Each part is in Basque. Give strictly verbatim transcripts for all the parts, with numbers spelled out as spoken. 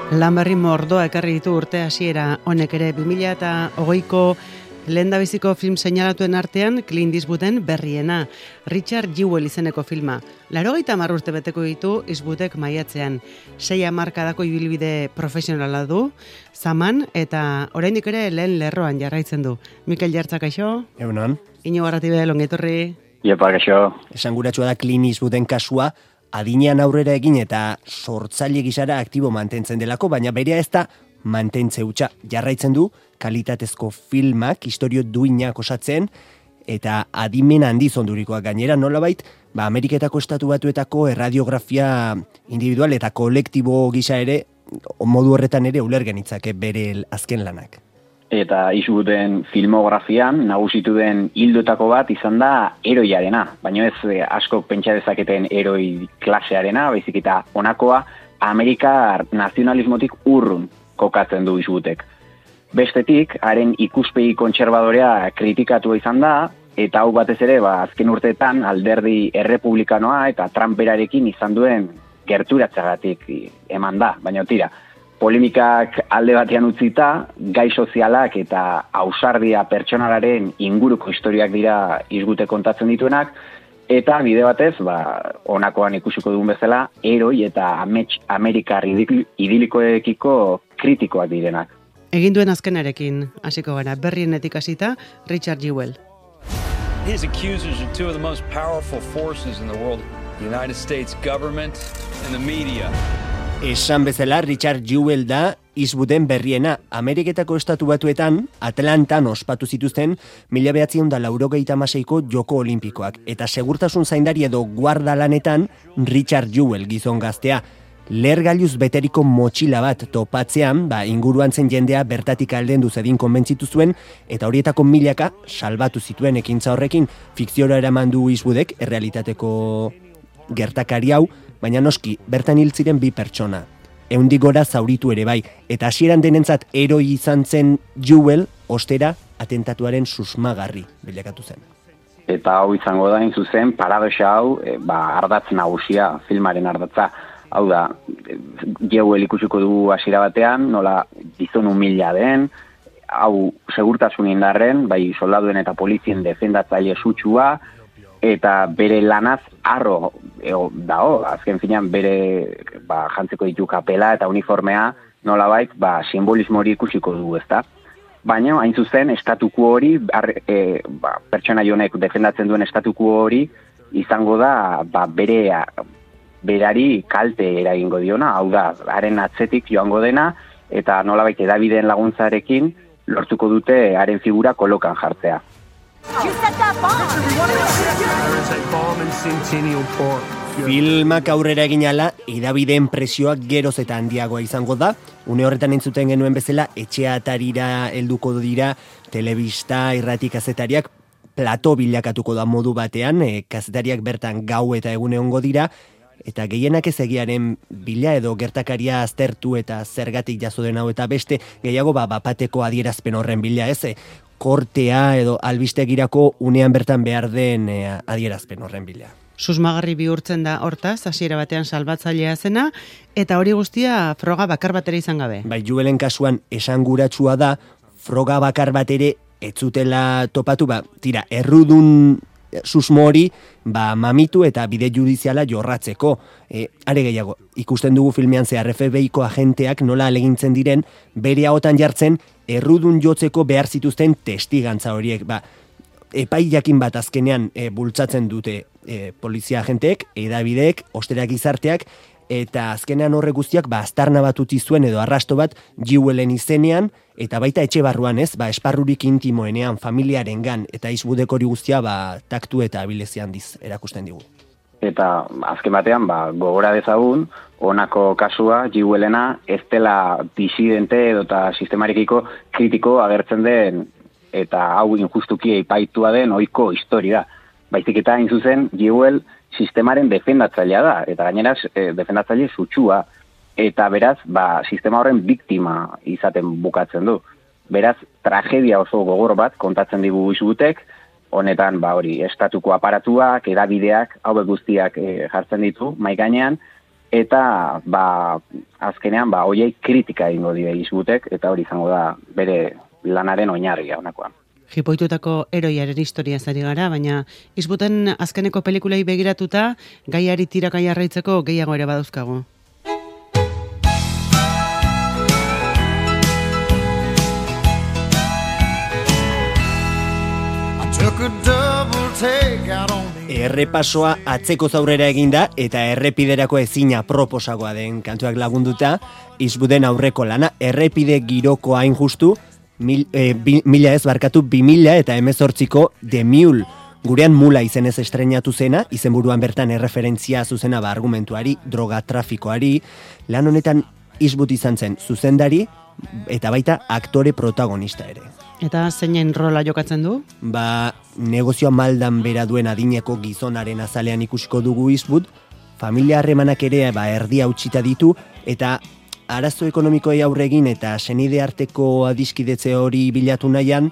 Lanberri mordoa ekarri ditu urte hasiera honek ere bi mila hogeiko lehendabiziko film seinalatuen artean Clint Eastwooden berriena, Richard Jewell izeneko filma. Laurogeita hamar urte beteko ditu Eastwoodek maiatzean. Sei hamarkadako ibilbide profesionala du, zaman eta oraindik ere lehen lerroan jarraitzen du. Mikel Jartzak, kaixo? Egunon. Iñigo Arratibel, ongetorri. Iepa, kaixo. Esanguratsua da Clint Eastwooden kasua, adinean aurrera egin eta sortzaile gisara aktibo mantentzen delako, baina berea ez da mantentze hutsa, jarraitzen du kalitatezko filmak, istorio duinak osatzen, eta adimen handiz ondurikoak gainera, nolabait, ba, Ameriketako estatu batuetako erradiografia individual eta kolektibo gisa ere, modu horretan ere ulergen itzake bere azken lanak. Eta Eastwooden filmografian nagusitu den hildoetako bat izan da heroiarena, baina ez eh, asko pentsa dezaketen heroi klasearena, baizik eta honakoa Amerikar nazionalismotik urrun kokatzen du Eastwoodek. Bestetik, haren ikuspegi kontserbadorea kritikatu izan da, eta hau batez ere, ba, azken urteetan alderdi errepublikanoa eta Trumperarekin izan duen gerturatzagatik eman da, baina tira. Polemikak alde batean utzita, gai sozialak eta ausardia pertsonalaren inguruko historiak dira Eastwoodek kontatzen dituenak, eta bide batez, ba, honakoan ikusiko dugun bezala, heroi eta amets, Amerikar idilikoekiko kritikoak direnak. Egin duen azkenarekin hasiko gara, berrienetik hasita, Richard Jewell. His accusers are two of the most powerful forces in the world, the United States government and the media. Esan bezala, Richard Jewell da Eastwooden berriena. Ameriketako estatu batuetan, Atlantan ospatu zituzten mila bederatziehun eta laurogeita hamaseiko Joko Olinpikoak. Eta segurtasun zaindari edo guarda lanetan Richard Jewell gizon gaztea. Lehergailuz beteriko motxila bat topatzean, ba, inguruan zen jendea bertatik aldendu zedin konbentzitu zuen, eta horietako milaka salbatu zituen ekintza horrekin. Fikziora eraman du Eastwoodek, errealitateko gertakari hau, baina noski, bertan hil ziren bi pertsona. Ehundik gora zauritu ere bai, eta hasieran denentzat heroi izan zen Jewell, ostera atentatuaren susmagarri bilakatu zen. Eta hau izango da, in zuzen, paradoxa hau, e, ba, ardatz nagusia, filmaren ardatza. Hau da, Jewell ikusiko dugu hasiera batean, nola gizon humila den, hau segurtasun indarren, bai soldaduen eta polizien defendatzaile sutsua, eta bere lanaz arro eo, dao, azken finean bere ba, jantzeko ditu kapela eta uniformea nolabait ba, simbolismo hori ikusiko dugu, ezta? Baina, hain zuzen, estatuko hori, ar, e, ba, pertsona jonek defendatzen duen estatuko hori, izango da ba, bere, berari kalte eragingo diona, hau da, haren atzetik joango dena, eta nolabait edabideen laguntzarekin lortuko dute haren figura kolokan jartzea. Filmak aurrera egin ala, edabideen presioak geroz eta handiagoa izango da. Une horretan entzuten genuen bezala, etxea atarira helduko dira, telebista, irrati kazetariak, plato bilakatuko da modu batean, e, kazetariak bertan gau eta egun egongo dira, eta gehienak ez egiaren bila edo gertakaria aztertu eta zergatik jaso den hau eta beste, gehiago ba, bapateko adierazpen horren bila ez, kortea edo albistegirako unean bertan behar den e, adierazpen horren bila. Susmagarri bihurtzen da hortaz, hasiera batean salbatzailea zena, eta hori guztia froga bakar batera izan gabe. Bai, Jewellen kasuan esanguratsua da, froga bakar bat ere ez zutela topatu, ba, tira, errudun susmo hori, ba, mamitu eta bide judiziala jorratzeko. E, are gehiago, ikusten dugu filmean zehar F B I-ko agenteak nola alegintzen diren, bere ahotan jartzen, errudun jotzeko behar zituzten testigantza horiek. Ba, epai jakin bat azkenean e, bultzatzen dute e, polizia agenteek, edabideek, osterak gizarteak, eta azkenean horre guztiak ba, aztarna bat utzi zuen edo arrasto bat Jewellen izenean, eta baita etxe barruan ez, ba, esparrurik intimoenean, familiarengan, eta Eastwoodek hori guztia ba, taktu eta abilezia handiz erakusten digu. Eta azken batean, ba, gogora dezagun, honako kasua, Jewellena, ez dela disidente edo eta sistemarekiko kritiko agertzen den, eta hau injustuki epaitua den ohiko historia. Baizik eta hain zuzen, Jewell sistemaren defendatzailea da, eta gainera e, defendatzaile sutsua, eta beraz, ba, sistema horren biktima izaten bukatzen du. Beraz, tragedia oso gogor bat kontatzen digu Eastwoodek, honetan, ba hori, estatuko aparatuak, edabideak, hauek guztiak e, jartzen ditu, mahai gainean, eta ba, azkenean ba, hoiei kritika egingo die Eastwoodik, eta hori izango da bere lanaren oinarria honakoan. Jipoitutako eroiaren historia zari gara, baina Eastwooden azkeneko pelikulei begiratuta, gaiari tiraka jarraitzeko gehiago ere badauzkagu. Errepasoa atzeko zaurrera eginda eta errepiderako ezina proposagoa den kantuak lagunduta, Eastwooden aurreko lana errepide giroko hain justu, mil, eh, bi, mila ez barkatu bi mila eta hemezortziko The Mule, gurean mula izenez estrenatu zena, izenburuan bertan erreferentzia zuzena ba argumentuari, droga trafikoari, lan honetan Eastwood izan zen zuzendari eta baita aktore protagonista ere. Eta zeinen rola jokatzen du? Ba, negozioa maldan bera duen adineko gizonaren azalean ikusiko dugu Eastwood, familia harremanak ere ba, erdia utxita ditu, eta arazo ekonomikoei aurregin eta senide arteko adiskidetze hori bilatu nahian,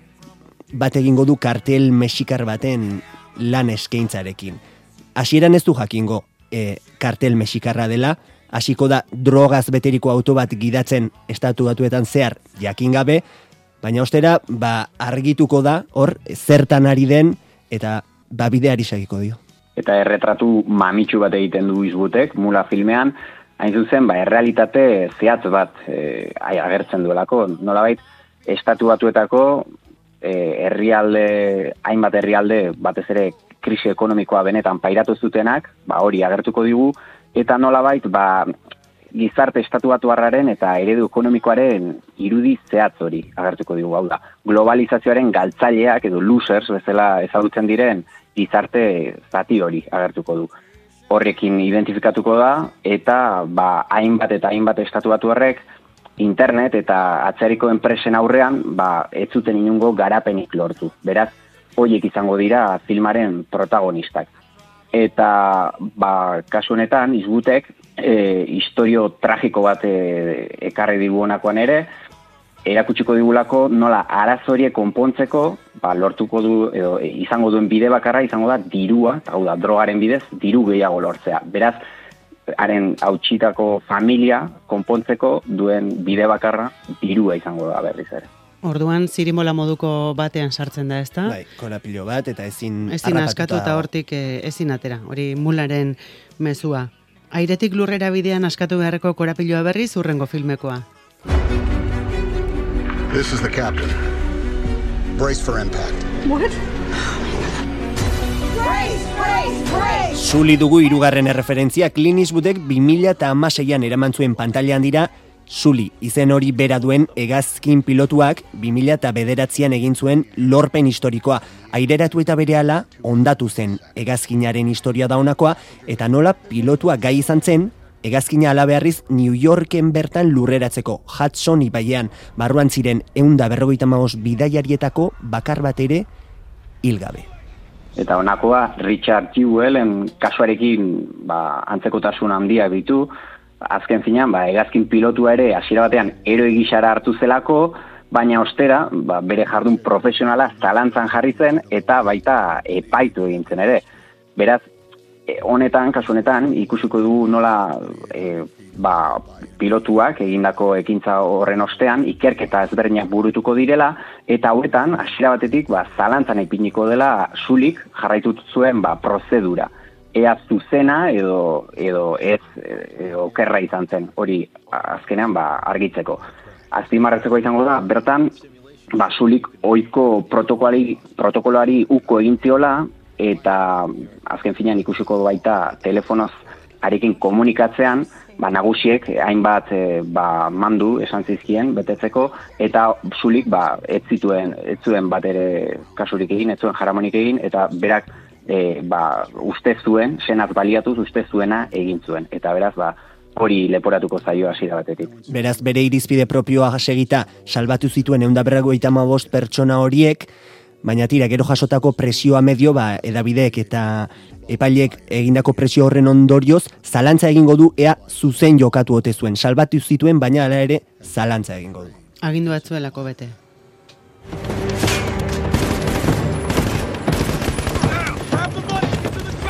bat egingo du kartel mexikar baten lan eskaintzarekin. Hasieran ez du jakingo e, kartel mexikarra dela, hasiko da drogaz beteriko auto bat gidatzen estatu batuetan zehar jakin gabe, baina ostera, ba, argituko da, hor, zertan ari den, eta ba, bideari segiko dio. Eta erretratu mamitsu bat egiten du Eastwoodek, mula filmean, hain zuzen, ba, errealitate zehatz bat e, agertzen duelako. Nolabait, estatu batuetako e, herrialde, hainbat herrialde, batez ere krisi ekonomikoa benetan pairatu zutenak, ba, hori agertuko digu, eta nolabait, ba, gizarte estatu batuarraren eta eredu ekonomikoaren irudi zehatz hori agertuko digu, hau da. Globalizazioaren galtzaileak edo losers bezala ezagutzen diren gizarte zati hori agertuko du. Horrekin identifikatuko da eta ba, hainbat eta hainbat estatu batuarrek internet eta atzerriko enpresen aurrean ba, ez zuten inungo garapenik lortu. Beraz, horiek izango dira filmaren protagonistak. Eta ba, kasu honetan, Eastwoodek e, historio tragiko bat e, ekarri digu honakoan ere, erakutsiko digulako nola arazorie konpontzeko ba, lortuko du, edo e, izango duen bide bakarra izango da dirua, hau da, drogaren bidez, diru gehiago lortzea. Beraz, haren hautsitako familia konpontzeko duen bide bakarra dirua izango da berriz ere. Orduan, zirimola moduko batean sartzen da, ezta? Bai, korapilo bat, eta ezin ezin askatu eta hortik e, ezin atera, hori mularen mezua. Airetik lurrera bidean askatu beharreko korapiloa berriz urrengo filmekoa. This is the captain. Brace for impact. What? Brace, brace, brace! Zuli dugu hirugarren erreferentzia, Clint Eastwoodek bi mila hamaseian eraman zuen pantailan dira, Zuli, izen hori bera duen hegazkin pilotuak bi mila bederatzian egin zuen lorpen historikoa. Aireratu eta berehala ondatu zen hegazkinaren historia da honakoa, eta nola pilotua gai izan zen, hegazkina alabeharriz New Yorken bertan lurreratzeko, Hudson ibaian, barruan ziren ehun eta berrogeita hamabost bidaiarietako bakar bat ere hilgabe. Eta honakoa Richard Jewellen kasuarekin ba, antzekotasun handia ditu. Azken finean, ba, hegazkin pilotua ere hasiera batean eroi gisara hartu zelako, baina ostera, ba, bere jardun profesionala zalantzan jarri zen eta baita epaitu egin zen ere. Beraz, e, honetan, kasu honetan, ikusiko dugu nola e, ba, pilotuak egindako ekintza horren ostean ikerketa ezberdinak burutuko direla, eta hauetan, hasiera batetik, ba, zalantzan ipiniko dela Zulik jarraitu zuen ba, prozedura. Ea zuzena edo, edo ez edo okerra izan zen, hori azkenean ba, argitzeko. Azpimarratzeko izango da, bertan, ba, Zulik ohiko protokoloari, protokoloari uko egin ziola, eta azken finean ikusiko baita telefonoz arekin komunikatzean, ba, nagusiek hainbat e, ba, mandu esan zizkien betetzeko, eta Zulik ba, ez zituen, ez zuen bat ere kasurik egin, ez zuen jaramonik egin, eta berak E, ba, uste zuen, senaz baliatuz uste zuena egin zuen. Eta beraz, ba, hori leporatuko zaio hasiera batetik. Beraz, bere irizpide propioa segita salbatu zituen ehun eta berrogeita hamabost pertsona horiek, baina tira, gero jasotako presioa medio, ba, edabideek eta epailek egindako presio horren ondorioz, zalantza egingo du ea zuzen jokatu ote zuen. Salbatu zituen, baina hala ere zalantza egingo du. Agindu batzuelako bete.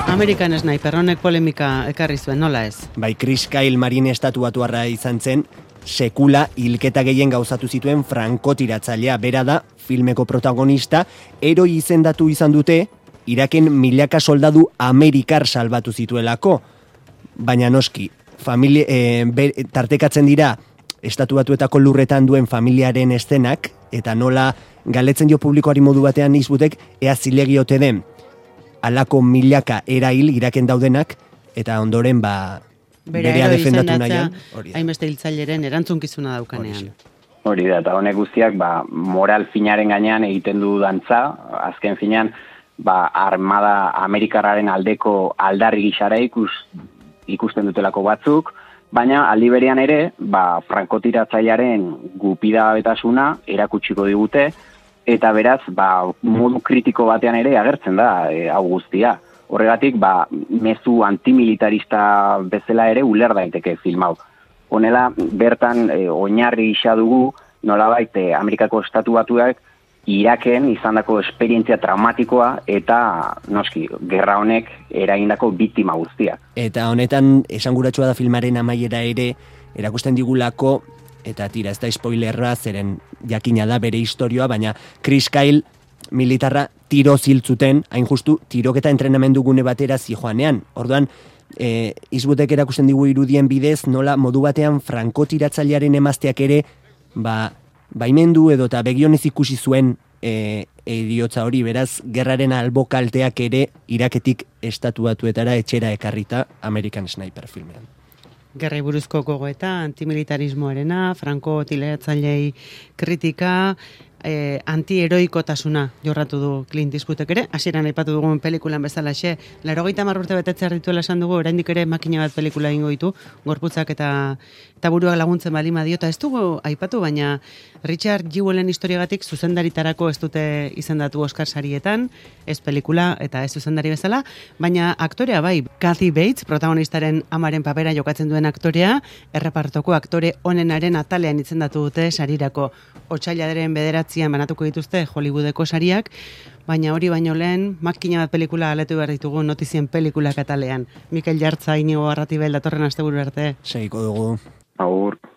American Sniper, honek polemika ekarri zuen, nola ez? Bai, Chris Kyle marine estatuatuarra izan zen, sekula hilketa gehien gauzatu zituen frankotiratzailea, bera da filmeko protagonista, eroi izendatu izan dute, Iraken milaka soldadu Amerikar salbatu zituelako, baina noski, familia, e, ber, tartekatzen dira estatu batuetako lurretan duen familiaren eszenak, eta nola galetzen dio publikoari modu batean izbutek, ea zilegiote den, alako milaka erail Iraken daudenak, eta ondoren ba, Bera berea eroi defendatu izendatzea, nahian. hainbeste hiltzaileren erantzunkizuna daukanean. Hori da, eta honek guztiak ba, moral finaren gainean egiten du dantza, azken finean, ba, armada Amerikarraren aldeko aldarri gisara ikus, ikusten dutelako batzuk, baina aldi berean ere, ba, frankotiratzailearen gupidabetasuna erakutsiko digute, eta beraz, ba, modu kritiko batean ere agertzen da e, hau guztia. Horregatik, ba, mezu antimilitarista bezala ere uler daiteke film hau. Honela, bertan e, oinarri gisa dugu, nolabait e, Amerikako estatu batuak Iraken izandako esperientzia traumatikoa eta noski, gerra honek eragindako biktima guztia. Eta honetan, esanguratsua da filmaren amaiera ere, erakusten digulako, eta tira, ez da spoilerra, zeren jakina da bere historioa, baina Chris Kyle militarra tiro ziltzuten, hain justu, tiroketa entrenamendu gune batera zijoanean. Orduan, e, izbutek erakusten digu irudien bidez, nola modu batean frankotiratzailearen emazteak ere, ba, baimendu edo eta begionez ikusi zuen e, eriotza hori, beraz, gerraren albokalteak ere Iraketik estatu batuetara etxera ekarrita American Sniper filmean. Gerrai buruzko gogoeta, antimilitarismoarena, franko tiratzailei kritika, eh, antiheroikotasuna jorratu du Clint Eastwoodek ere, hasieran aipatu dugun pelikulan bezalaxe, laurogeita hamar urte betetzea dituela esan dugu, oraindik ere makina bat pelikula egingo ditu, gorputzak eta eta buruak laguntzen baldin badio, eta ez dugu aipatu, baina Richard Jewellen historiagatik zuzendaritarako ez dute izendatu Oscar sarietan, ez pelikula eta ez zuzendari bezala, baina aktorea bai, Kathy Bates, protagonistaren amaren papera jokatzen duen aktorea, errepartoko aktore onenaren atalean izendatu dute sarirako. Otsailaren bederatzian banatuko dituzte Hollywoodeko sariak, baina hori baino lehen, makina bat pelikula aletu behar ditugu notizien pelikulak atalean. Mikel Jartza, Inigo Arratibel, datorren asteburu arte. Segiko dugu. Agur.